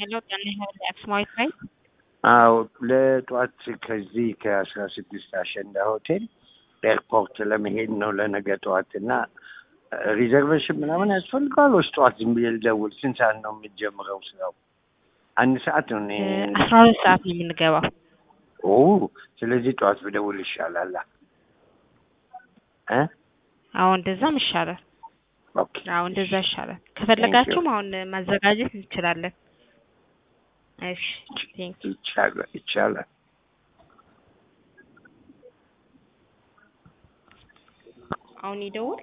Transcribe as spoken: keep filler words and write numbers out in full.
ሄሎ ጤና ይስጥልኝ አክሱማዊት ነኝ። አዎ ለጧት ከዚህ ከአስራ ስድስት አሸንዳ ሆቴል ኤርፖርት ለመሄድ ነው ለነገ ጠዋት እና ሪዘርቬሽን ምናምን ያስፈልጋል ወይስ ጠዋት ዝም ብዬ ልደውል? ስንት ሰዓት ነው የምትጀምረው ስራው? አንድ ሰዓት ነው እኔ አስራ ሁለት ሰዓት ነው የምንገባው። ኦ ስለዚህ ጠዋት ብደውል ይሻላል እ አዎ እንደዛም ይሻላል። ኦኬ አዎ እንደዛ ይሻላል። ከፈለጋችሁም አሁን ማዘጋጀት እንችላለን። እሺ ቴንክ ይቻላል ይቻላል። አሁን ይደውል